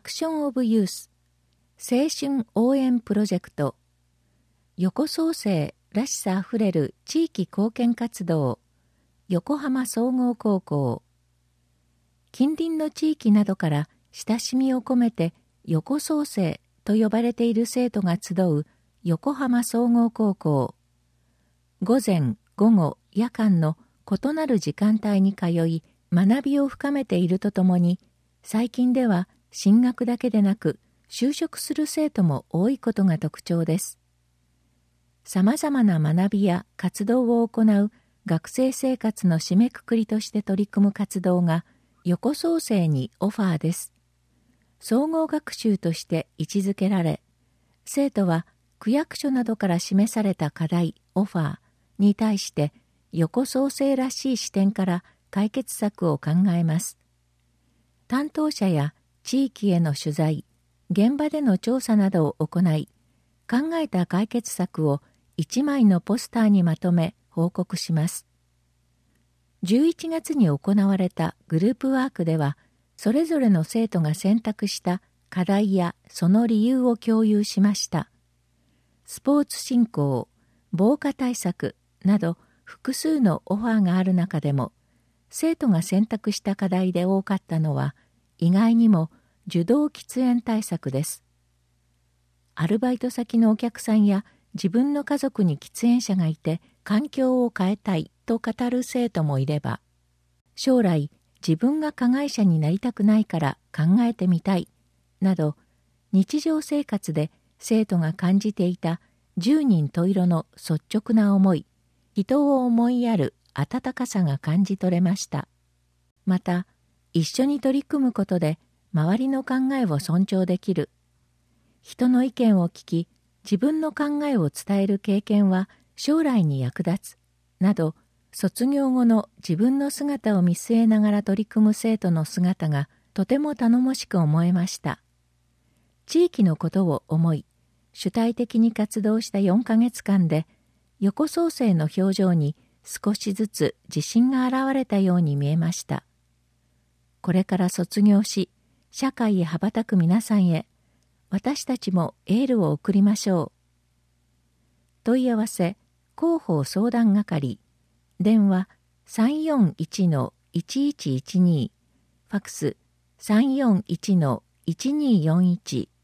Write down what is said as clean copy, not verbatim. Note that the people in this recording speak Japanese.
クション・オブ・ユース青春応援プロジェクト横創生らしさあふれる地域貢献活動横浜総合高校近隣の地域などから親しみを込めて横創生と呼ばれている生徒が集う横浜総合高校午前午後夜間の異なる時間帯に通い学びを深めているとともに最近では進学だけでなく就職する生徒も多いことが特徴です。さまざまな学びや活動を行う学生生活の締めくくりとして取り組む活動が横創生にオファーです。総合学習として位置づけられ、生徒は区役所などから示された課題、オファーに対して横創生らしい視点から解決策を考えます。担当者や地域への取材、現場での調査などを行い、考えた解決策を1枚のポスターにまとめ報告します。11月に行われたグループワークでは、それぞれの生徒が選択した課題やその理由を共有しました。スポーツ振興、防火対策など複数のオファーがある中でも、生徒が選択した課題で多かったのは、意外にも受動喫煙対策です。アルバイト先のお客さんや自分の家族に喫煙者がいて環境を変えたいと語る生徒もいれば、将来自分が加害者になりたくないから考えてみたいなど、日常生活で生徒が感じていた十人十色の率直な思い、人を思いやる温かさが感じ取れました。また、一緒に取り組むことで周りの考えを尊重できる。人の意見を聞き、自分の考えを伝える経験は将来に役立つ。など、卒業後の自分の姿を見据えながら取り組む生徒の姿がとても頼もしく思えました。地域のことを思い、主体的に活動した4ヶ月間で、横創生の表情に少しずつ自信が現れたように見えました。これから卒業し、社会へ羽ばたく皆さんへ、私たちもエールを送りましょう。問い合わせ、広報相談係、電話 341-1112、ファクス 341-1241